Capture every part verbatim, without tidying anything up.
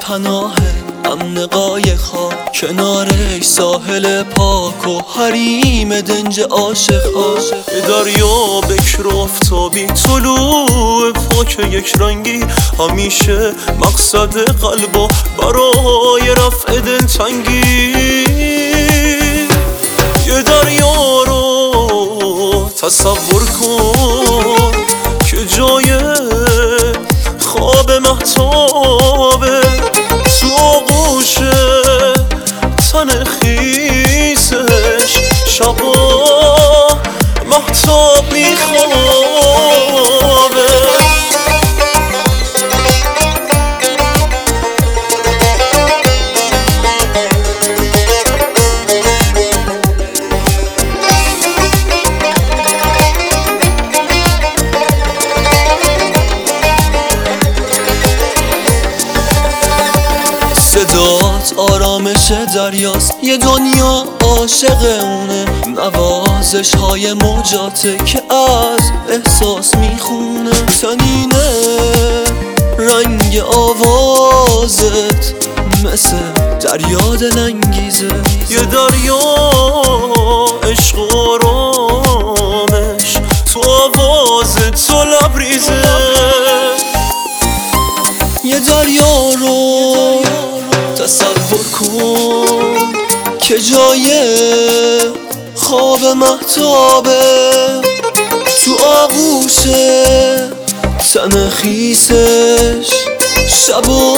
پناهه امن قایق ها، کنارش ساحل پاک و حریم دنج عاشق ها. دریا بکر و آفتابی، طلوع پاک یک رنگی، همیشه مقصد قلبا برای رفع دلتنگی. یه دریا رو تصور کن که جای خواب مهتابه، تو آغوش تن خیسش شبا مهتاب میخوابه. صدات آرامش دریاست، یه دنیا عاشق اونه، نوازش های موجاته که از احساس میخونه. تنینه رنگ آوازت مثل دریا دلانگیزه، یه دریا عشق و آرامش تو آوازت تو لبریزه. یه دریا رو تصور کن که جای خواب مهتابه، تو آغوش تن خیسش شبا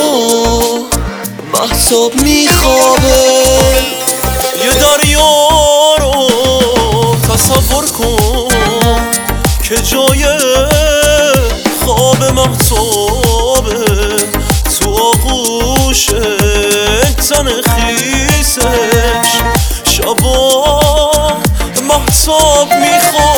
مهتاب میخوابه. یه دریا رو تصور کن که جای خواب مهتابه، تو آغوش تن خیسش شبا مهتاب میخواد.